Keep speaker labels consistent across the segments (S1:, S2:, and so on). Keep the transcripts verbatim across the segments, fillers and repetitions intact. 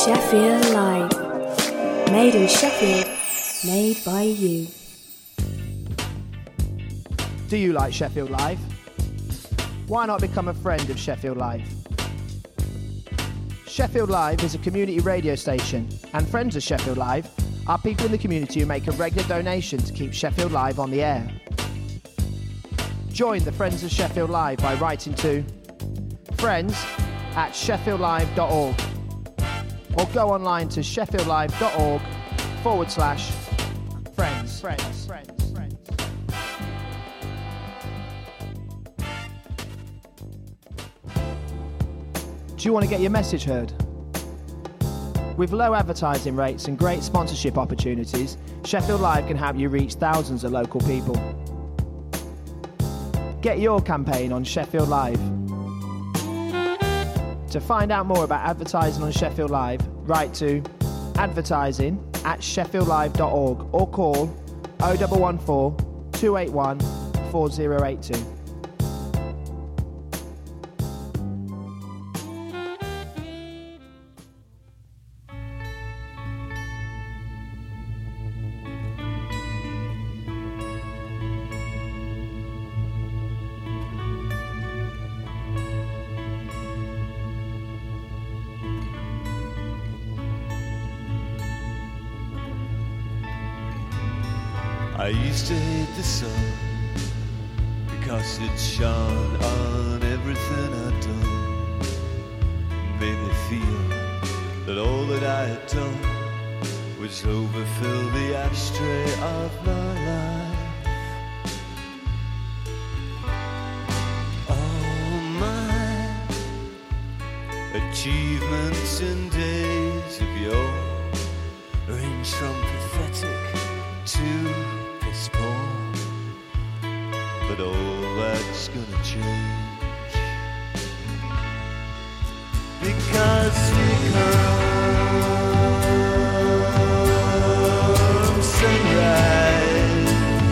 S1: Sheffield Live. Made in Sheffield, made by you.
S2: Do you like Sheffield Live? Why not become a friend of Sheffield Live? Sheffield Live is a community radio station, and friends of Sheffield Live are people in the community who make a regular donation to keep Sheffield Live on the air. Join the Friends of Sheffield Live by writing to friends at sheffield live dot org or go online to sheffield live dot org forward slash friends. Friends, friends, friends. Do you want to get your message heard? With low advertising rates and great sponsorship opportunities, Sheffield Live can help you reach thousands of local people. Get your campaign on Sheffield Live. To find out more about advertising on Sheffield Live, write to advertising at sheffield live dot org or call oh one one four, two eight one, four oh eight two.
S3: I used to hate the sun because it shone on everything I'd done. Made me feel that all that I had done was overfill the ashtray of my life. All my achievements in days of yore range from pathetic to poor, but all that's gonna change because we come sunrise.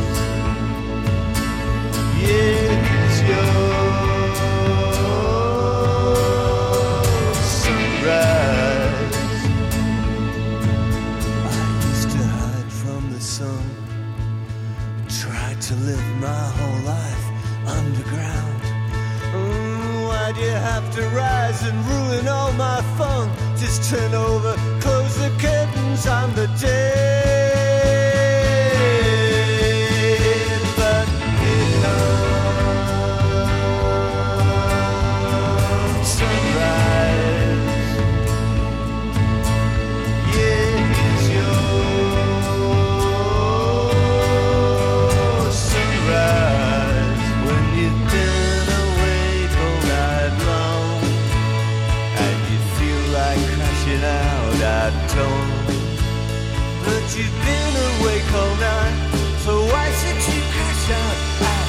S3: Yes, your sunrise. I used to hide from the sun, tried to live my whole life underground. Mm, why'd you have to rise and ruin all my fun? Just turn over, close the curtains on the day. But it comes sunrise. Yes, your sunrise. When you've been awake all night long and you feel like crashing out at dawn, but you've been awake all night, so why should you crash out at dawn?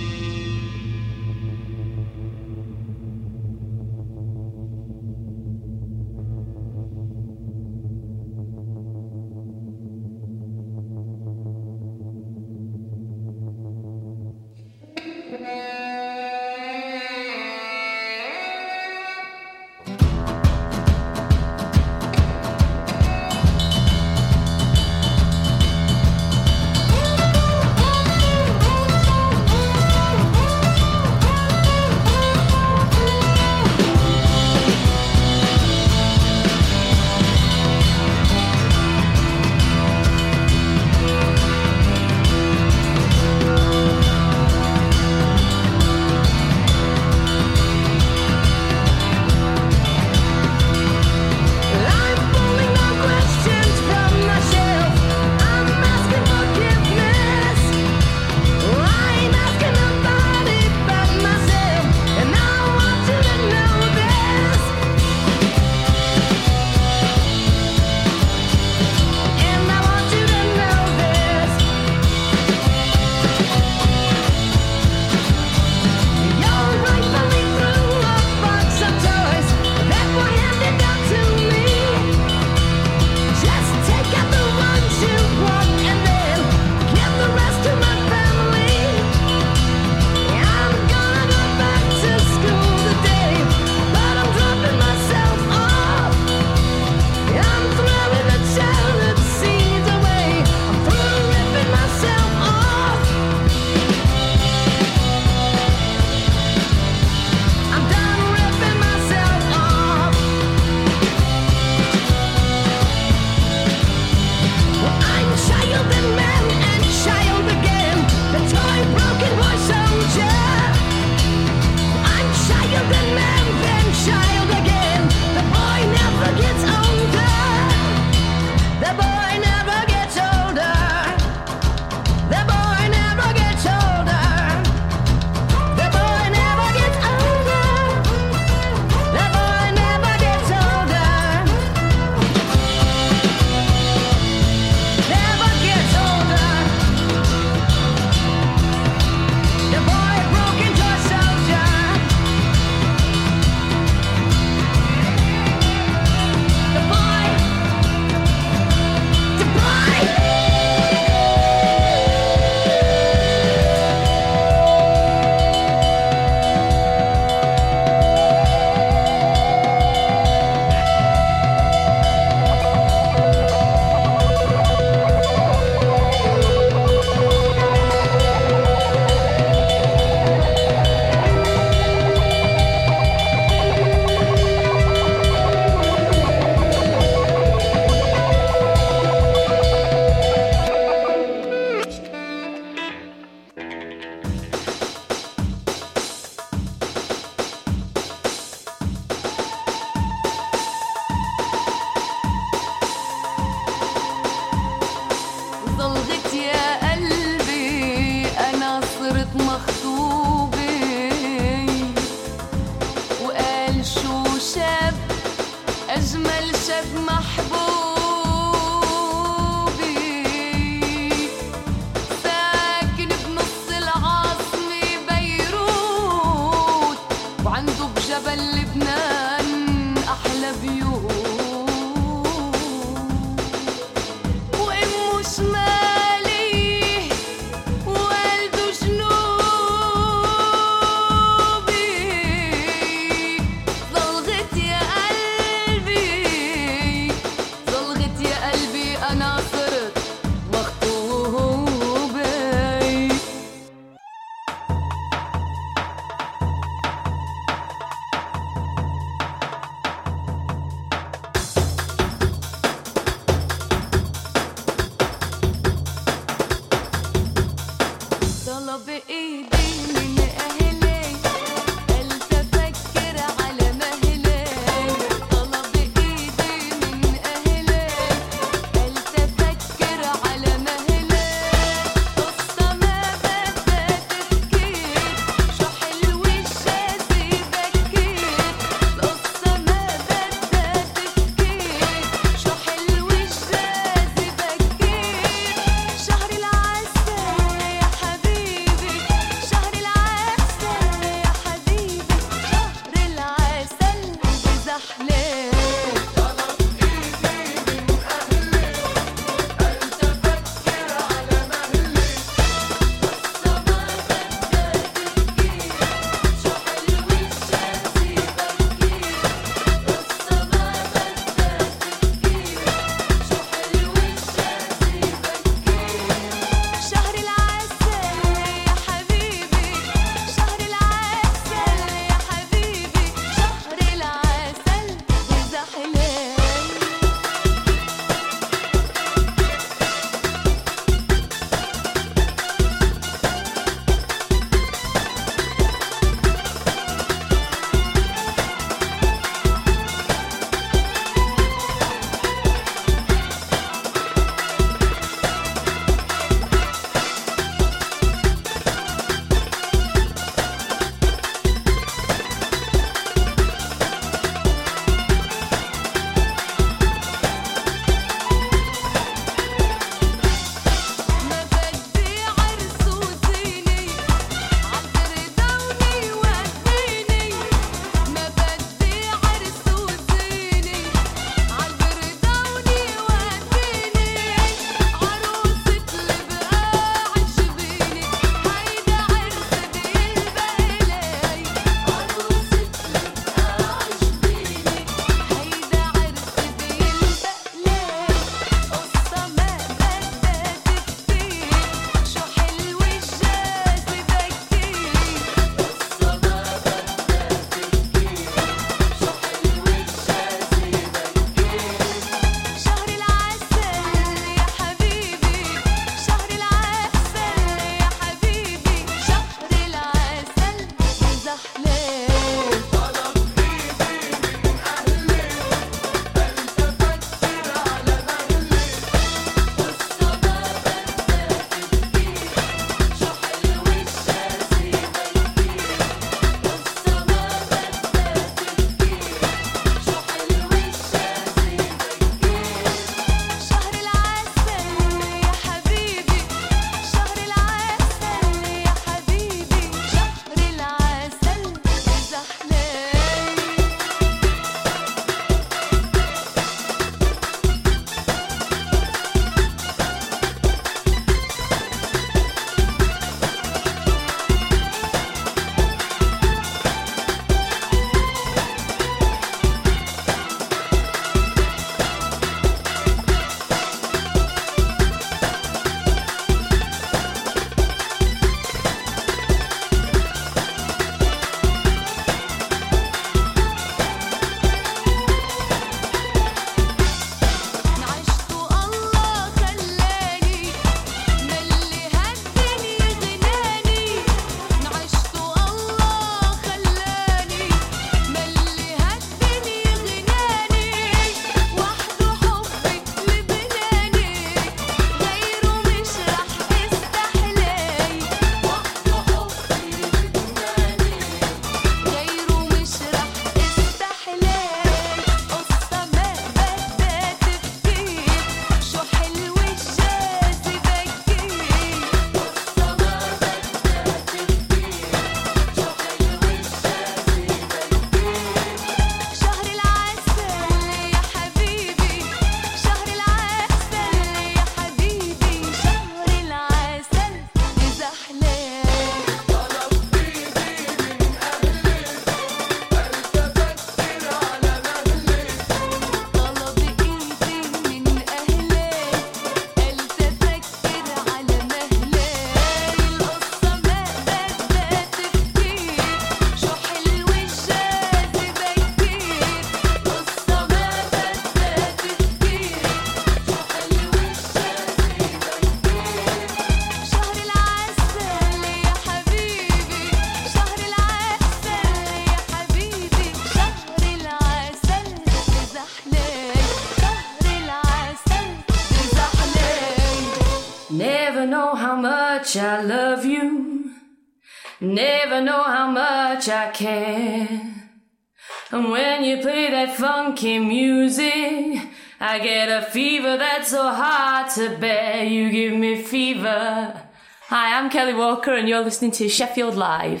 S4: much I love you, never know how much I care. And when you play that funky music, I get a fever that's so hard to bear. You give me fever. Hi, I'm Kelly Walker and you're listening to Sheffield Live.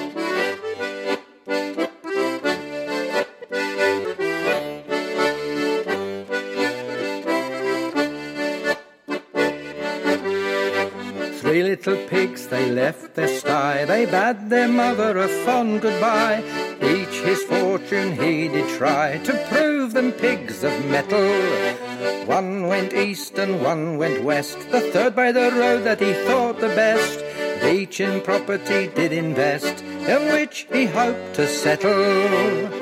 S5: Three little pigs, they left their sty, they bade their mother a fond goodbye. Each his fortune he did try, to prove them pigs of metal. One went east and one went west, the third by the road that he thought the best. Each in property did invest, in which he hoped to settle.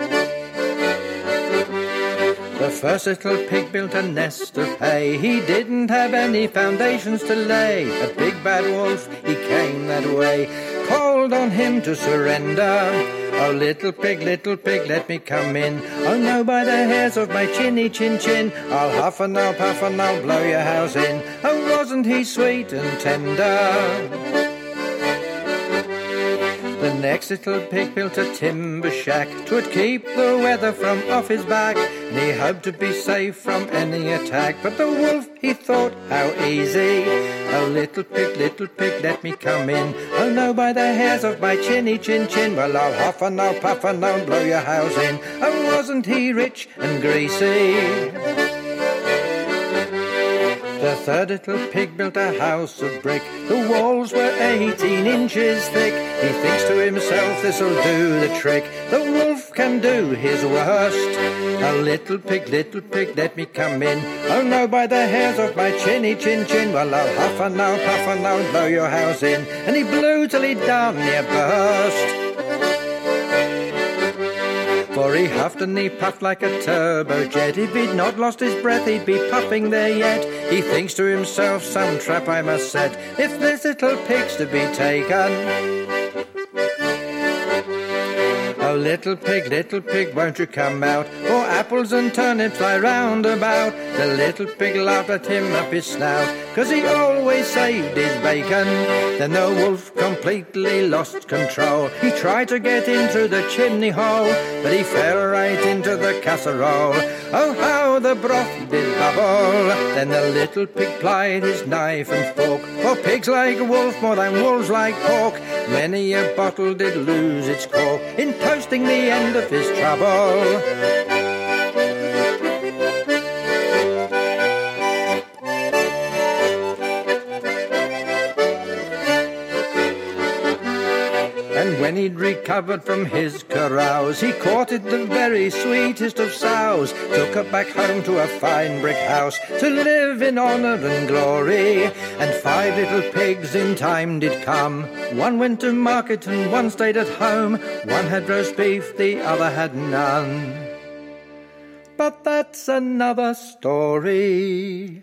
S5: The first little pig built a nest of hay, he didn't have any foundations to lay. A big bad wolf, he came that way, called on him to surrender. Oh, little pig, little pig, let me come in. Oh, no, by the hairs of my chinny chin chin, I'll huff and I'll puff and I'll blow your house in. Oh, wasn't he sweet and tender? The next little pig built a timber shack, 'twould keep the weather from off his back, and he hoped to be safe from any attack. But the wolf, he thought, how easy. Oh, little pig, little pig, let me come in. Oh, no, by the hairs of my chinny chin chin, well, I'll huff and I'll puff and I'll blow your house in. Oh, wasn't he rich and greasy? The third little pig built a house of brick, the walls were eighteen inches thick. He thinks to himself, this'll do the trick, the wolf can do his worst. Oh, little pig, little pig, let me come in. Oh, no, by the hairs of my chinny chin chin, well, I'll huff and I'll puff and I'll blow your house in. And he blew till he darn near burst. For he huffed and he puffed like a turbojet, if he'd not lost his breath he'd be puffing there yet. He thinks to himself, some trap I must set, if this little pig's to be taken. Oh, little pig, little pig, won't you come out? For apples and turnips lie round about. The little pig laughed at him up his snout, 'cause he always saved his bacon. Then the wolf completely lost control. He tried to get in through the chimney hole, but he fell right into the casserole. Oh, how the broth did bubble. Then the little pig plied his knife and fork, for pigs like wolf more than wolves like pork. Many a bottle did lose its cork in toasting the end of his trouble. And when he'd recovered from his carouse, he courted the very sweetest of sows, took her back home to a fine brick house, to live in honour and glory. And five little pigs in time did come, one went to market and one stayed at home. One had roast beef, the other had none. But that's another story.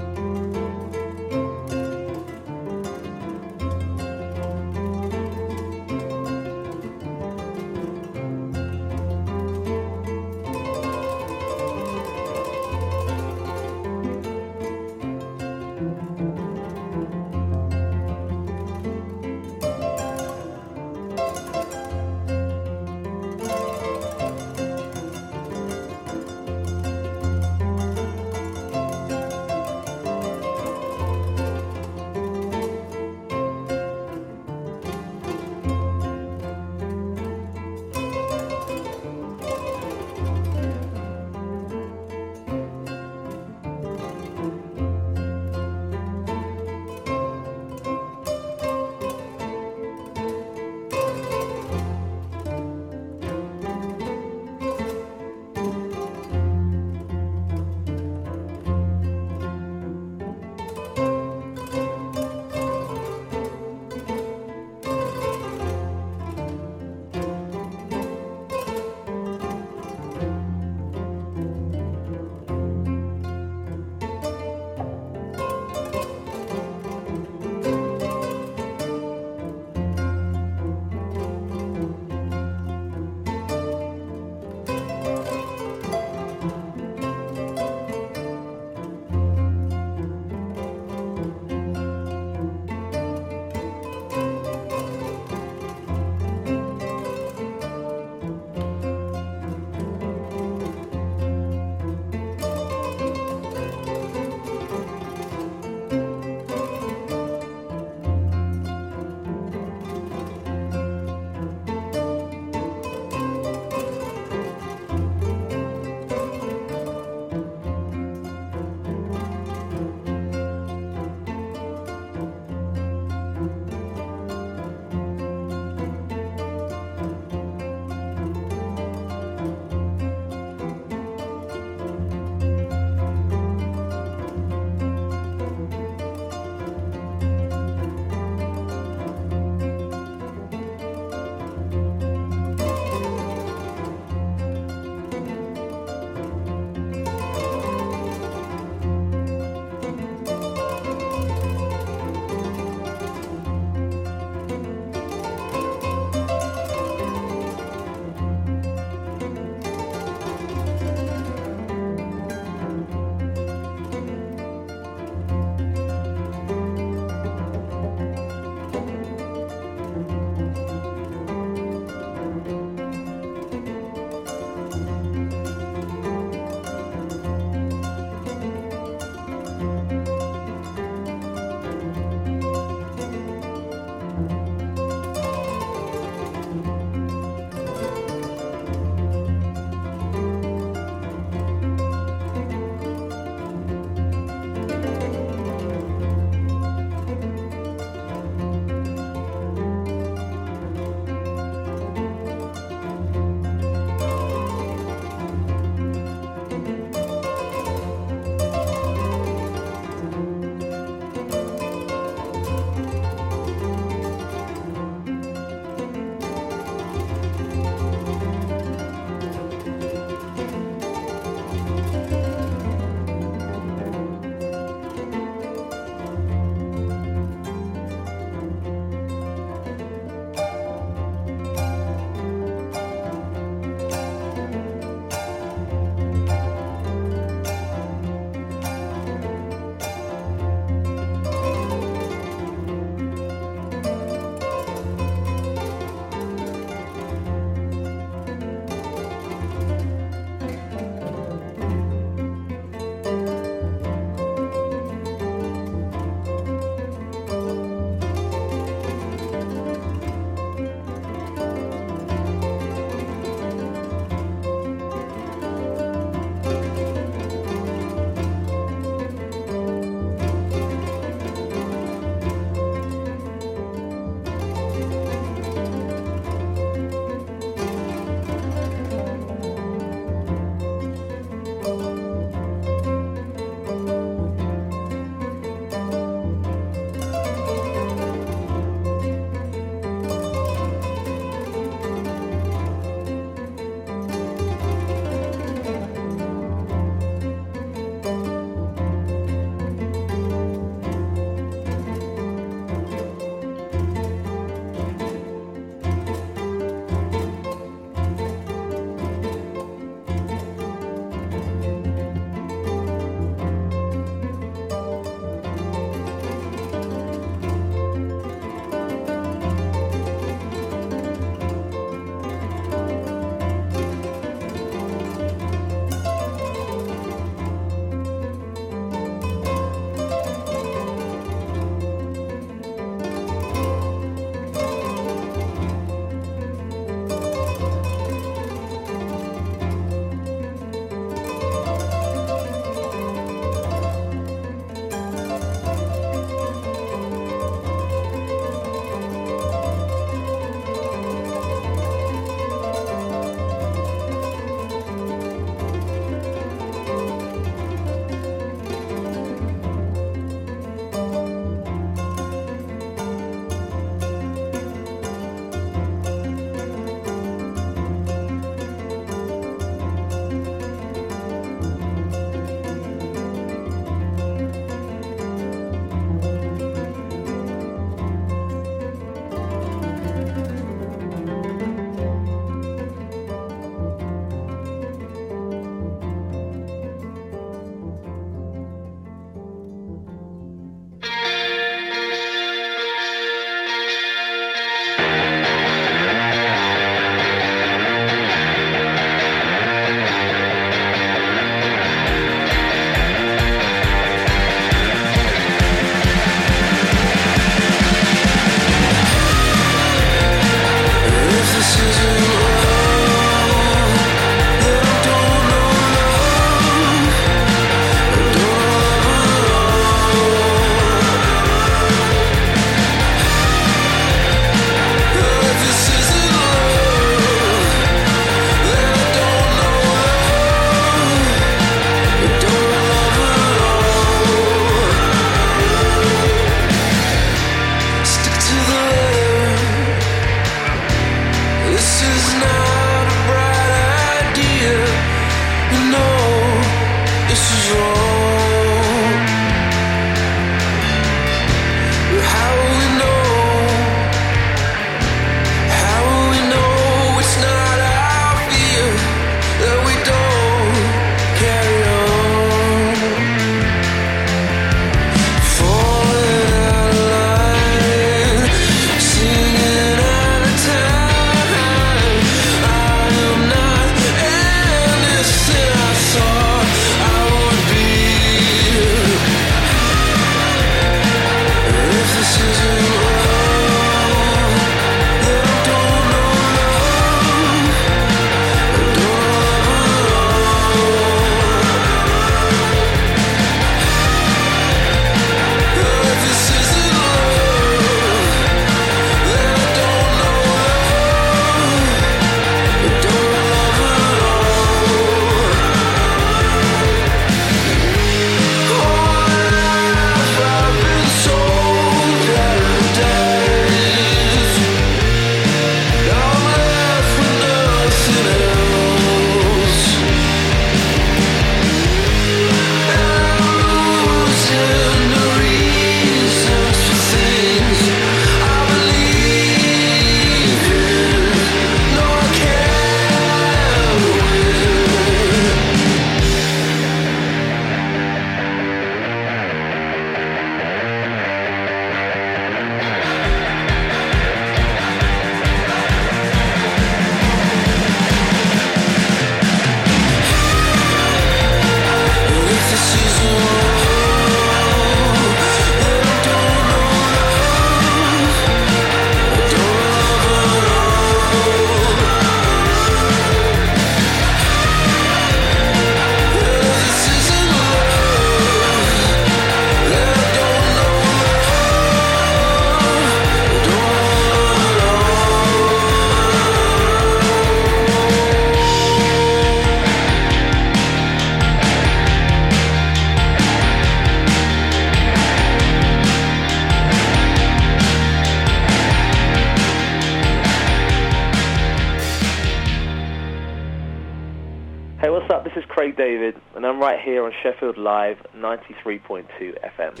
S6: Craig David, and I'm right here on Sheffield Live ninety-three point two F M.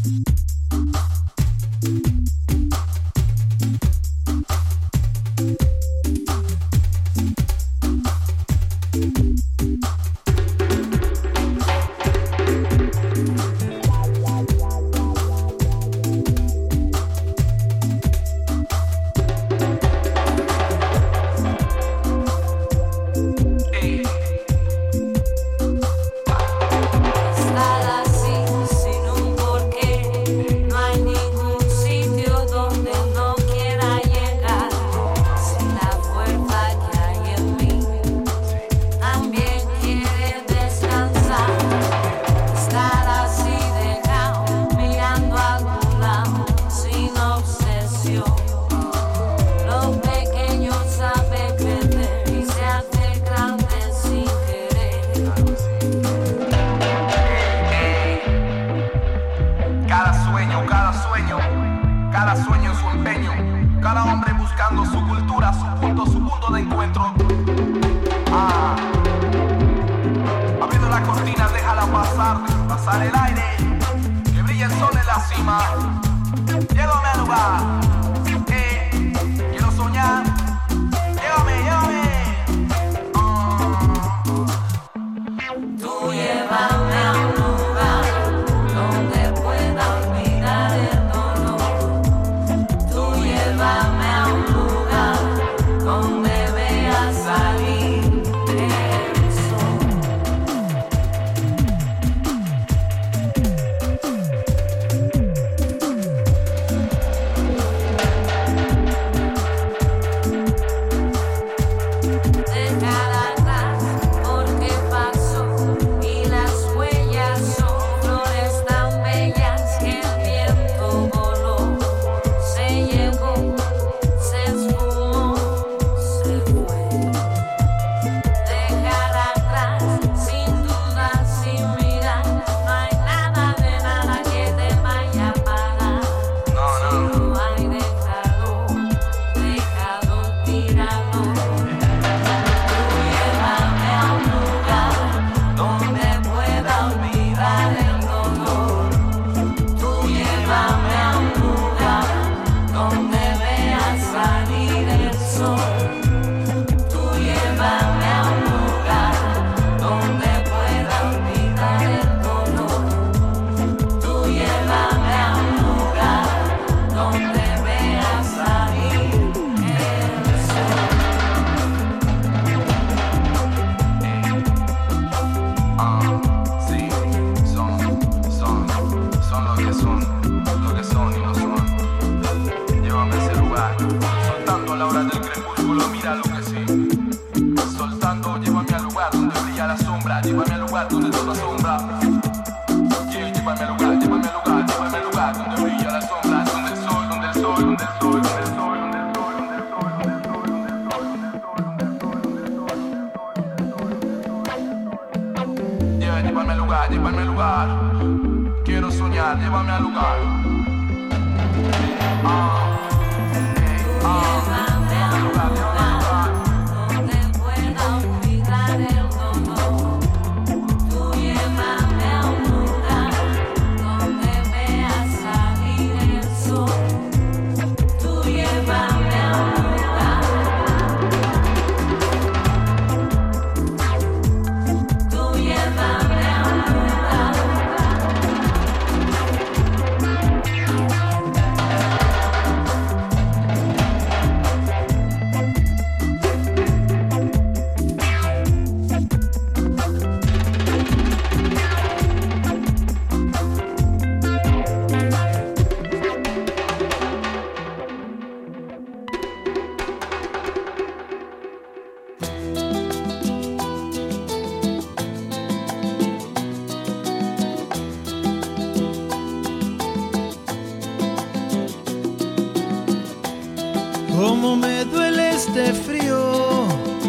S7: Cómo me duele este frío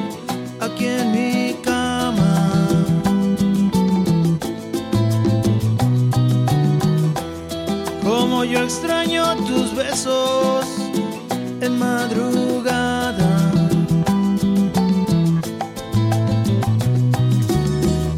S7: aquí en mi cama. Cómo yo extraño tus besos en madrugada.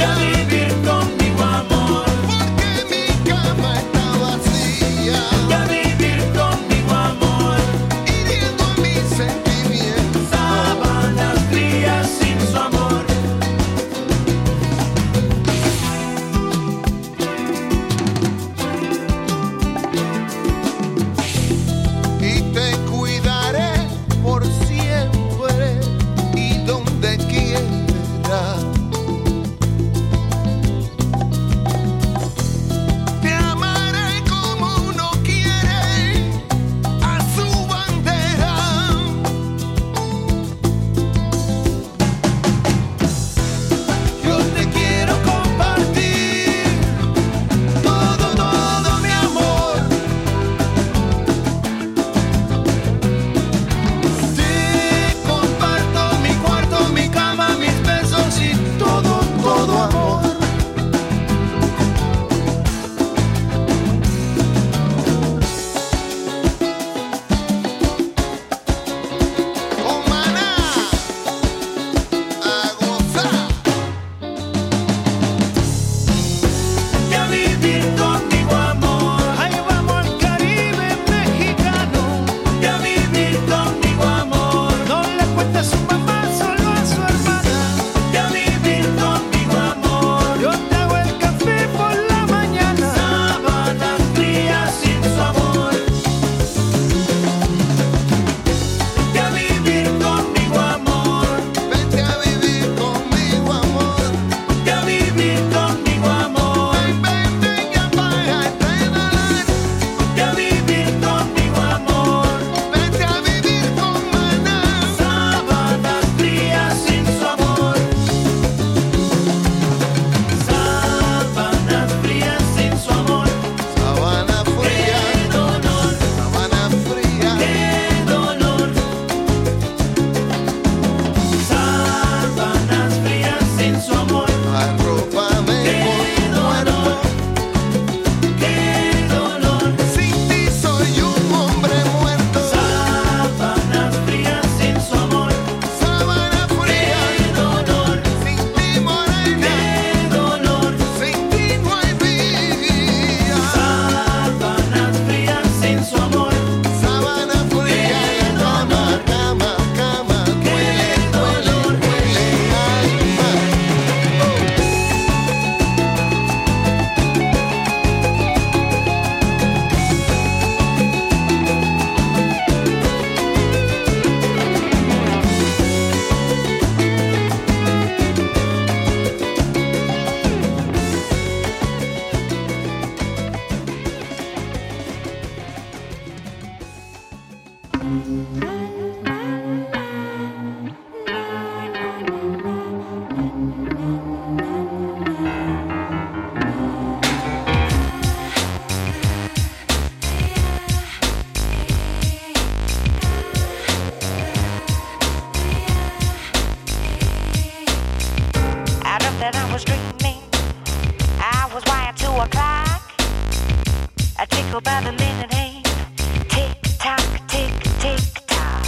S8: go by the minute hand. Tick tock, tick, tick tock.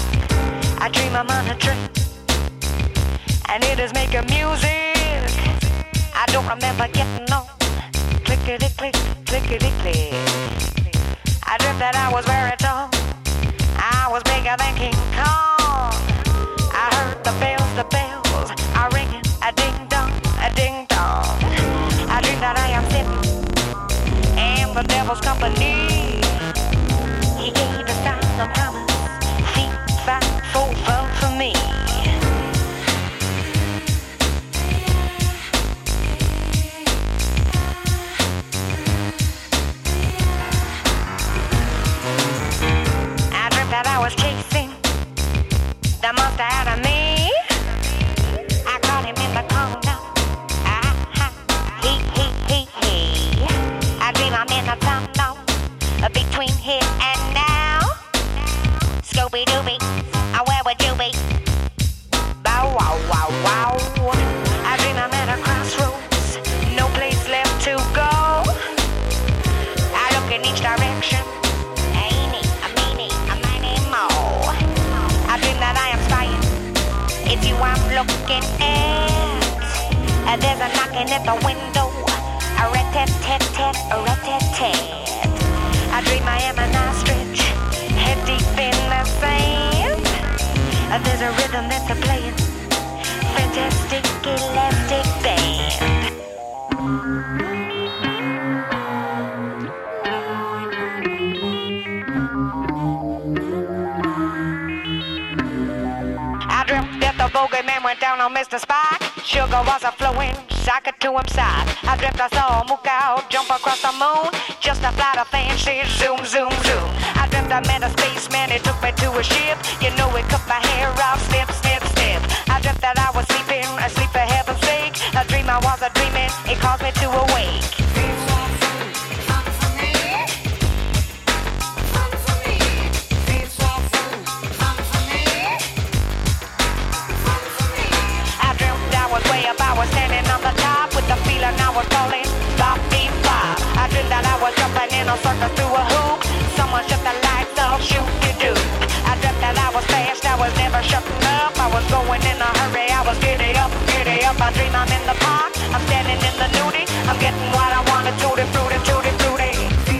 S8: I dream I'm on a train, and it is making music. I don't remember getting on. Clickety click, clickety click. I dreamt that I was very tall. I was bigger than King Kong. I heard the bells, the bells are ringing, a ding dong, a ding dong. I dream that I am sitting in the devil's company. He gave a sign of promise, feet, five, four, four for me. I dreamt that I was chasing the monster out of me. I caught him in the corner. Ah, ha, he, he, he, he. I dream I'm in a tunnel between here and now. Scooby-Dooby, uh, where would you be? Bow, wow, wow, wow. I dream I'm at a crossroads, no place left to go. I look in each direction. Ain't it, a meanie, a miny, mo. I dream that I am spying. It's you I'm looking at. Uh, there's a knocking at the window. A rat-tat-tat-tat, a rat-tat-tat. I dream I am an ostrich, head deep in the sand. Uh, there's a rhythm that they're playing, fantastic elastic band. I dreamt that the bogeyman went down on Mister Spock. Sugar was a flowing, socket to him side. I dreamt I saw a mook out jump across the moon, just to fly the fancy zoom, zoom, zoom. I dreamt I met a spaceman, he took me to a ship. You know, he cut my hair off, snip, snip, snip. I dreamt that I was sleeping, asleep for heaven's sake. A dream I was a dreaming, it caused me to awake. I was standing on the top with the feeling I was falling, bop, beep, bop. I dreamed that I was jumping in a circus through a hoop. Someone shut the lights off, shoot you do. I dreamt that I was fast, I was never shutting up. I was going in a hurry, I was giddy up, giddy up. I dream I'm in the park, I'm standing in the nudie. I'm getting what I wanted, tutti frutti, tutti frutti.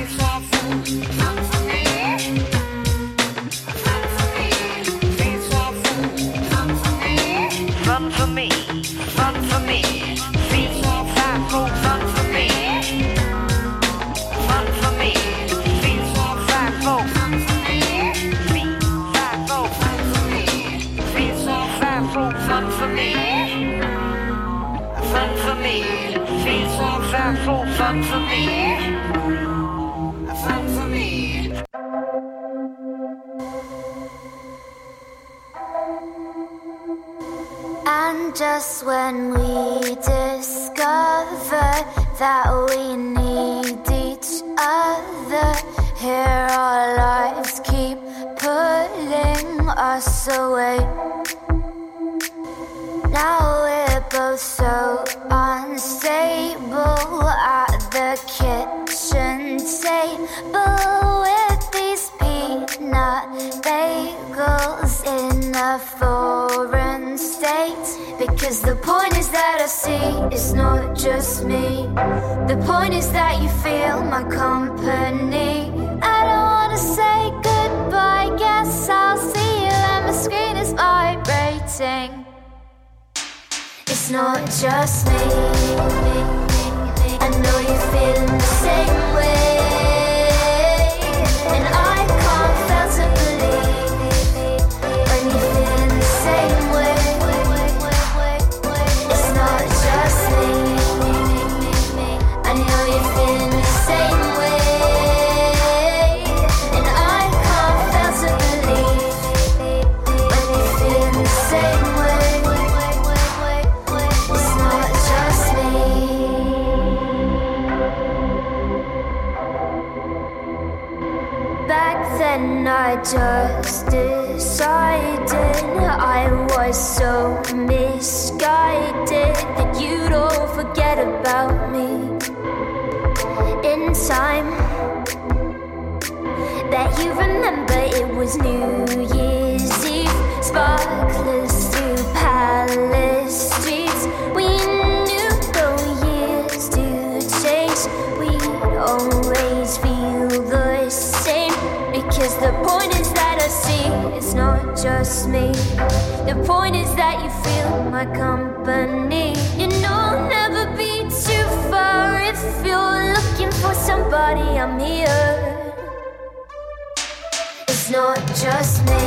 S8: Fun for me, fun for me, feet five foot, fun for me, fun for me, feet five foot, feet five foot, fun for me, feet five foot, fun for me, fun for me, feet five foot, fun for me, fun for me.
S9: And just when we discover that we need each other, here our lives keep pulling us away. Now we're both so unstable at the kitchen table with these peanut bagels in a foreign state. Because the point is that I see it's not just me. The point is that you feel my company. I don't wanna say goodbye, guess I'll see you and my screen is vibrating. It's not just me. I know you're feeling the same way, and I can't fail to believe when you're feeling the same way. It's not just me. I know you're feeling the same way, and I can't fail to believe when you're feeling the same way. It's not just me. Back then I just decided I was so misguided that you'd all forget about me in time. Bet you remember it was New Year's Eve, sparklers through palace streets. We knew no years to change, we'd always feel the same. Because the point is that I see it's not just me. The point is that you feel my company. You know, never be too far. If you're looking for somebody, I'm here. It's not just me.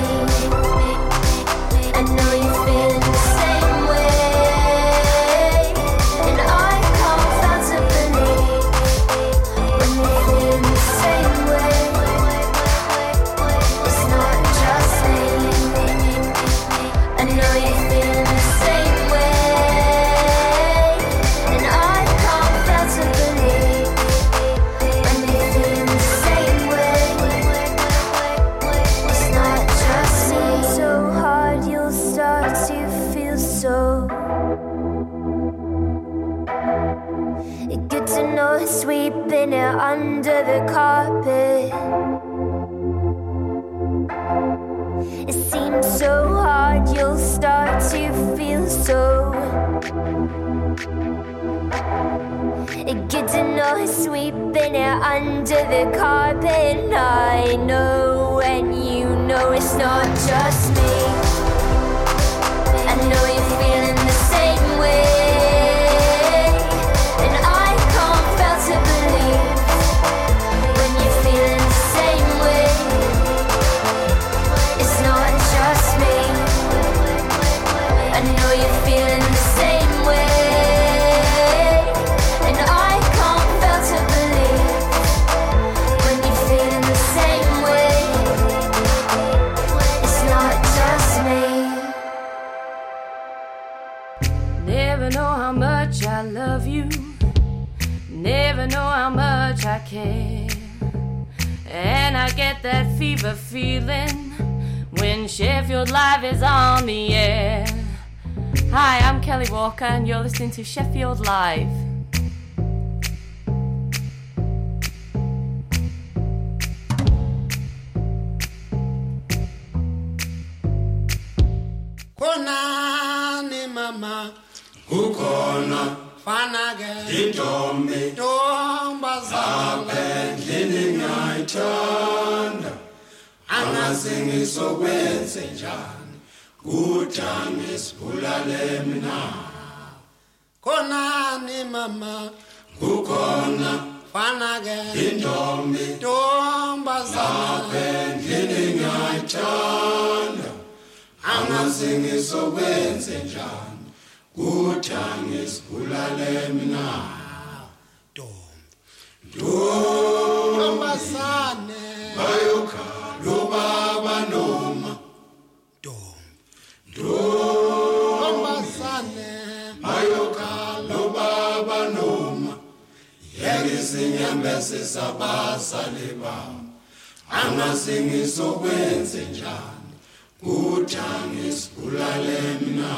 S9: I know you're feeling the same way, and I can't fail to believe when you're feeling the same way. It's not just me. I know you're feeling the same way, and I can't fail to believe when you're feeling the same way. It's not just me. So hard you'll start to feel so good to know, sweeping it under the carpet. It seems so hard you'll start to feel so Good to know, sweeping it under the carpet. I know, and you know it's not just me. I know you're feeling the same way, and I can't fail to believe when you're feeling the same way. It's not just me. I know you're feeling the same way, and I can't fail to believe when you're feeling the same way. It's not just me.
S4: Never know how much I love you. Never know how much I care. And I get that fever feeling when Sheffield Live is on the air. Hi, I'm Kelly Walker and you're listening to Sheffield Live.
S7: Konani mama ukona fanake intombi ntombazana endlini ngiyayithanda angazi ngisokwenze njani kudani sibulale mina konani mama ukona fanake intombi ntombazana endlini ngiyayithanda angazi ngisokwenze njani kudani sibulale mina ntombazane bayokhala ubaba noma ntombazane bayokhala ubaba noma yeke izinyembezi zabazali bami angazi ngisokwenze njani kudani sibulale mina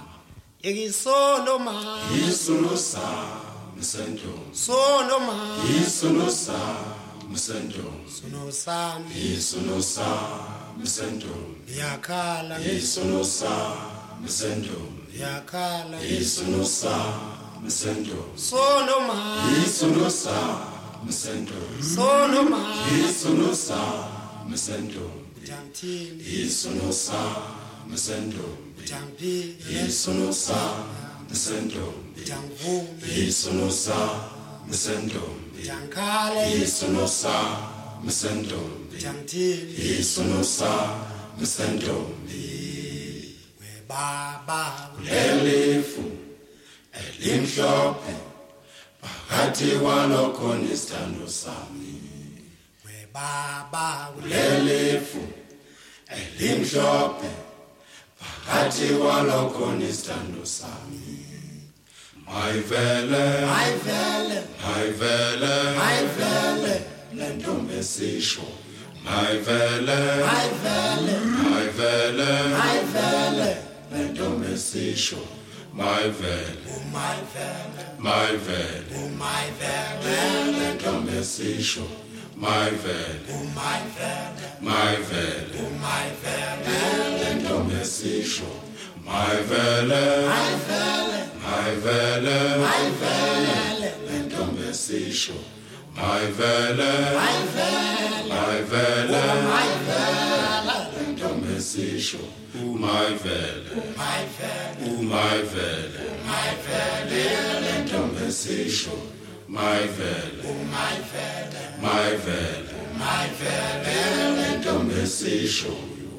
S7: Isono ma Isono sa msendo Sono ma Isono sa msendo Sono sa Isono sa msendo Yakala Isono sa msendo Yakala Isono sa msendo Sono ma Isono sa msendo Sono ma Isono sa msendo Jantini Isono sa msendo Jambi Isono sa msendo Jamvume Isono sa msendo Jankale Isono sa msendo Jamtili Isono sa msendo we baba lelifu elimhlophe phakathi walokho nisithando sami we baba lelifu elimhlophe phakathi walokho nisithando sami mayivele mayivele mayivele mayivele lentombi esisho mayivele mayivele mayivele mayivele lentombi esisho mayivele mayivele mayivele mayivele lentombi esisho mayivele mayivele mayivele mayivele lentombi esisho mayivele mayivele mayivele mayivele lentombi esisho mayivele mayivele mayivele mayivele lentombi esisho mayivele mayivele mayivele mayivele lentombi esisho mayivele mayivele mayivele mayivele lentombi esisho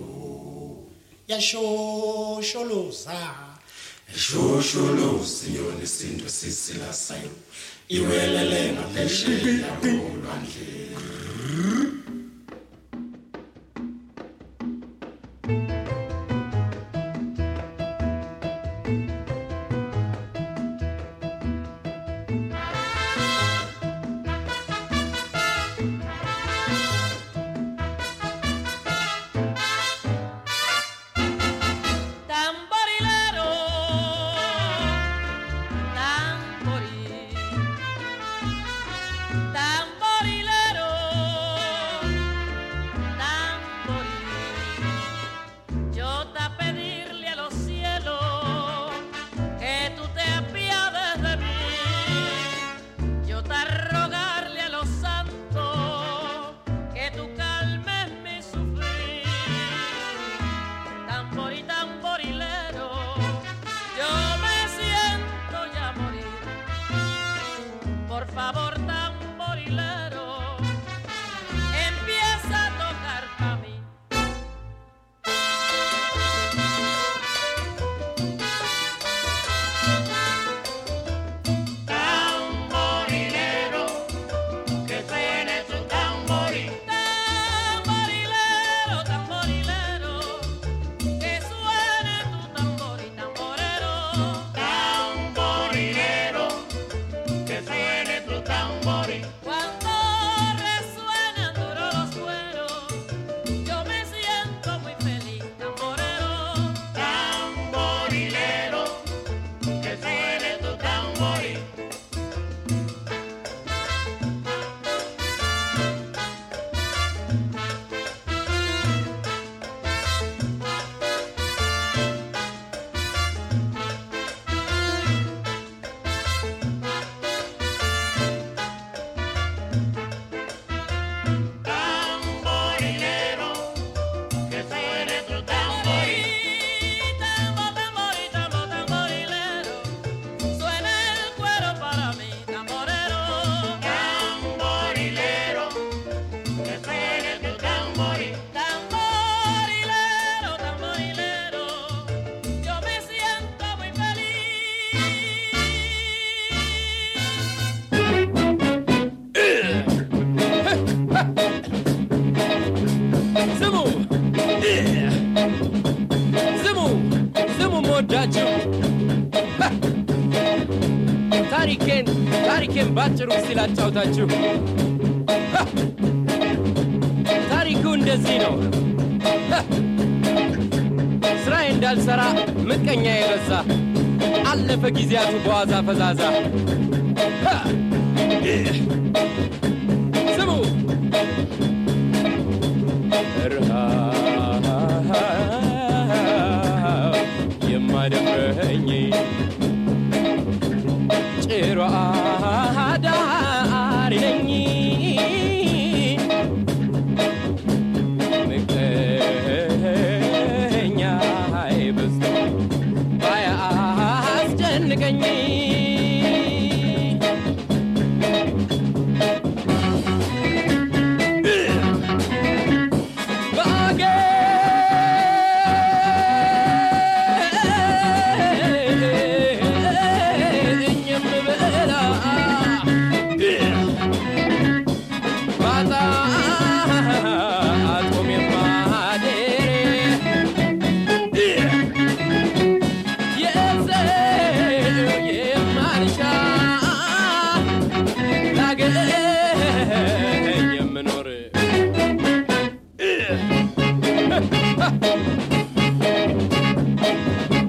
S7: yashosholoza yashosholoza yona isinto sisilasayo iwelele ngaphesheya kolwandle
S10: Tamborilero, favor, tamborilero, empieza a tocar pa' mí.
S7: Tamborilero, que suene tu tamboril.
S10: Tamborilero, tamborilero, que suene tu tamboril, tamborero.
S7: Tamborilero, que suene tu tamboril.
S10: Cuando resuenan duro los cueros, yo me siento muy feliz, tamborero.
S7: Tamborilero, que suene tu tamboril. Tamborilero, que suene tu tamboril.
S10: Tambo, tamboril, tambo, tamborilero, suena el cuero para mí, tamborero.
S7: Tamborilero, que suene tu tamboril.
S10: Tamborilero, tamborilero, yo me siento muy
S11: ስሙ ስሙ ስሙ ሞዳችሁ ታሪኬን ታሪኬን ባጭሩ ሲላጫውታችሁ ታሪኩ እንደዚህ ነው። ስራዬ እንዳልሰራ ምቀኛ የበዛ አለፈ ጊዜያቱ በዋዛ ፈዛዛ ስሙ ረሃብ የማደፍረኝ ጭሮ አዳሪ ነኝ ምቀኛ በዝቶ ባያስጨንቀኝ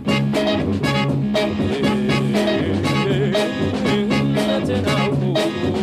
S11: Now